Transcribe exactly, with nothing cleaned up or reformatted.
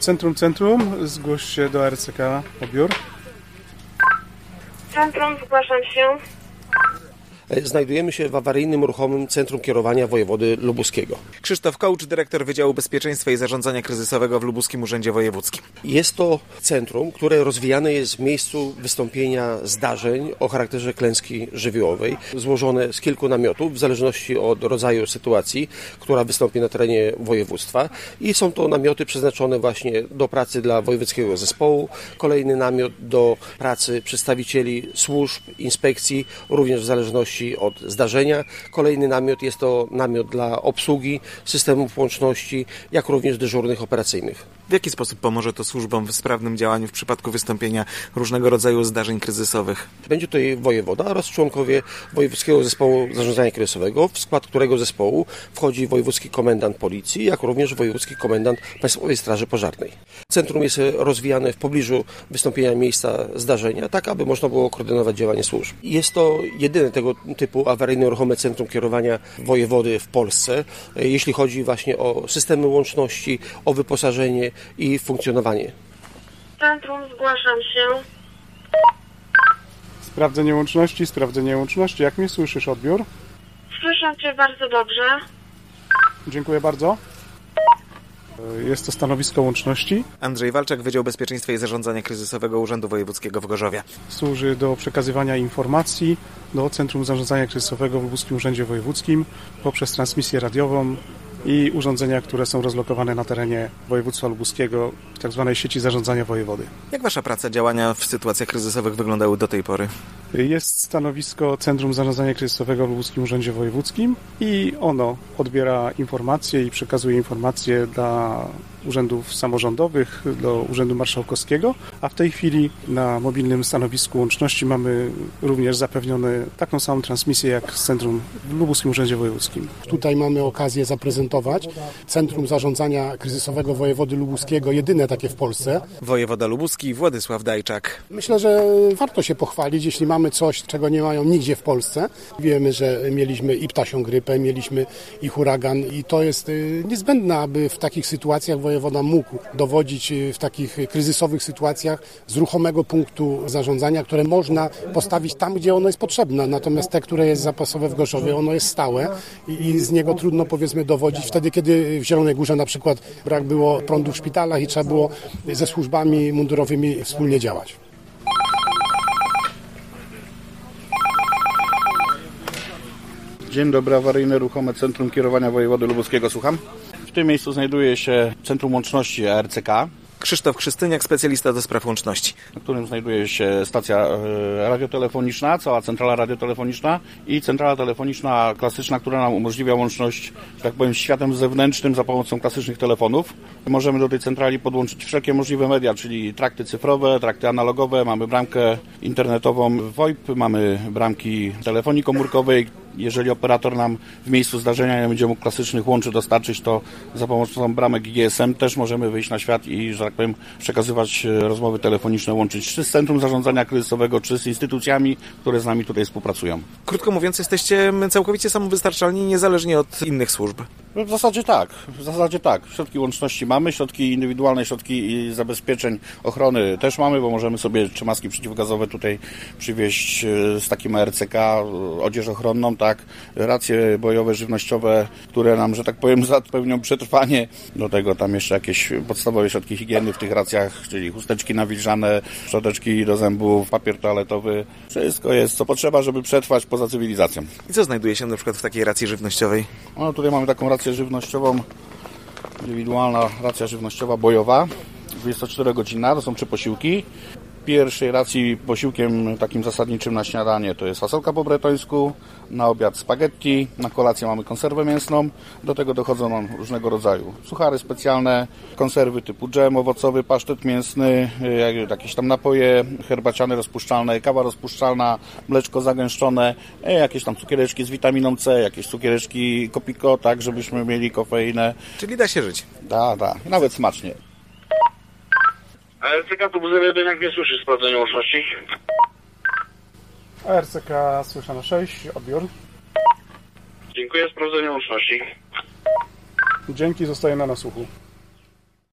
Centrum, centrum, zgłoś się do R C K, odbiór. Centrum, zgłaszam się. Znajdujemy się w awaryjnym ruchomym Centrum Kierowania Wojewody Lubuskiego. Krzysztof Kołcz, dyrektor Wydziału Bezpieczeństwa i Zarządzania Kryzysowego w Lubuskim Urzędzie Wojewódzkim. Jest to centrum, które rozwijane jest w miejscu wystąpienia zdarzeń o charakterze klęski żywiołowej, złożone z kilku namiotów w zależności od rodzaju sytuacji, która wystąpi na terenie województwa, i są to namioty przeznaczone właśnie do pracy dla wojewódzkiego zespołu, kolejny namiot do pracy przedstawicieli służb, inspekcji, również w zależności od zdarzenia. Kolejny namiot jest to namiot dla obsługi systemów łączności, jak również dyżurnych operacyjnych. W jaki sposób pomoże to służbom w sprawnym działaniu w przypadku wystąpienia różnego rodzaju zdarzeń kryzysowych? Będzie tutaj wojewoda oraz członkowie Wojewódzkiego Zespołu Zarządzania Kryzysowego, w skład którego zespołu wchodzi wojewódzki komendant policji, jak również wojewódzki komendant Państwowej Straży Pożarnej. Centrum jest rozwijane w pobliżu wystąpienia miejsca zdarzenia, tak aby można było koordynować działanie służb. Jest to jedyne tego typu awaryjne ruchome centrum kierowania wojewody w Polsce, jeśli chodzi właśnie o systemy łączności, o wyposażenie i funkcjonowanie. Centrum, zgłaszam się. Sprawdzenie łączności, sprawdzenie łączności. Jak mnie słyszysz, odbiór? Słyszę Cię bardzo dobrze. Dziękuję bardzo. Jest to stanowisko łączności. Andrzej Walczak, Wydział Bezpieczeństwa i Zarządzania Kryzysowego Urzędu Wojewódzkiego w Gorzowie. Służy do przekazywania informacji do Centrum Zarządzania Kryzysowego w Lubuskim Urzędzie Wojewódzkim poprzez transmisję radiową i urządzenia, które są rozlokowane na terenie województwa lubuskiego, w tak zwanej sieci zarządzania wojewody. Jak Wasza praca, działania w sytuacjach kryzysowych wyglądały do tej pory? Jest stanowisko Centrum Zarządzania Kryzysowego w Lubuskim Urzędzie Wojewódzkim i ono odbiera informacje i przekazuje informacje dla urzędów samorządowych, do Urzędu Marszałkowskiego, a w tej chwili na mobilnym stanowisku łączności mamy również zapewnione taką samą transmisję jak z Centrum w Lubuskim Urzędzie Wojewódzkim. Tutaj mamy okazję zaprezentować Centrum Zarządzania Kryzysowego Wojewody Lubuskiego, jedyne takie w Polsce. Wojewoda lubuski Władysław Dajczak. Myślę, że warto się pochwalić, jeśli mamy coś, czego nie mają nigdzie w Polsce. Wiemy, że mieliśmy i ptasią grypę, mieliśmy i huragan i to jest niezbędne, aby w takich sytuacjach wojewoda mógł dowodzić w takich kryzysowych sytuacjach z ruchomego punktu zarządzania, które można postawić tam, gdzie ono jest potrzebne. Natomiast te, które jest zapasowe w Gorzowie, ono jest stałe i z niego trudno, powiedzmy, dowodzić wtedy, kiedy w Zielonej Górze na przykład brak było prądu w szpitalach i trzeba było ze służbami mundurowymi wspólnie działać. Dzień dobry, awaryjne ruchome Centrum Kierowania Wojewody Lubuskiego, słucham. W tym miejscu znajduje się Centrum Łączności R C K. Krzysztof Krzysztyniak, specjalista do spraw łączności. Na którym znajduje się stacja radiotelefoniczna, cała centrala radiotelefoniczna i centrala telefoniczna klasyczna, która nam umożliwia łączność, że tak powiem, z światem zewnętrznym za pomocą klasycznych telefonów. Możemy do tej centrali podłączyć wszelkie możliwe media, czyli trakty cyfrowe, trakty analogowe, mamy bramkę internetową VoIP, mamy bramki telefonii komórkowej. Jeżeli operator nam w miejscu zdarzenia nie będzie mógł klasycznych łączy dostarczyć, to za pomocą bramek G S M też możemy wyjść na świat i, że tak powiem, przekazywać rozmowy telefoniczne, łączyć czy z Centrum Zarządzania Kryzysowego, czy z instytucjami, które z nami tutaj współpracują. Krótko mówiąc, jesteście całkowicie samowystarczalni, niezależnie od innych służb. W zasadzie tak, w zasadzie tak. Środki łączności mamy, środki indywidualne, środki zabezpieczeń ochrony też mamy, bo możemy sobie trzy maski przeciwgazowe tutaj przywieźć z takim R C K, odzież ochronną, tak, racje bojowe, żywnościowe, które nam, że tak powiem, zapewnią przetrwanie. Do tego tam jeszcze jakieś podstawowe środki higieny w tych racjach, czyli chusteczki nawilżane, szczoteczki do zębów, papier toaletowy. Wszystko jest, co potrzeba, żeby przetrwać poza cywilizacją. I co znajduje się na przykład w takiej racji żywnościowej? No, tutaj mamy taką rację żywnościową, indywidualna racja żywnościowa bojowa, dwudziestoczterogodzinna, to są trzy posiłki. Pierwszej racji posiłkiem takim zasadniczym na śniadanie to jest fasolka po bretońsku, na obiad spaghetti, na kolację mamy konserwę mięsną, do tego dochodzą nam różnego rodzaju suchary specjalne, konserwy typu dżem owocowy, pasztet mięsny, jakieś tam napoje herbaciane rozpuszczalne, kawa rozpuszczalna, mleczko zagęszczone, jakieś tam cukiereczki z witaminą C, jakieś cukiereczki Kopiko, tak żebyśmy mieli kofeinę. Czyli da się żyć. Da, da, nawet smacznie. A R C K tu buzew jeden, jak nie słyszy sprawdzenia łączności? R C K słyszę na sześć, odbiór. Dziękuję, sprawdzenie łączności. Dzięki, zostaję na nasłuchu.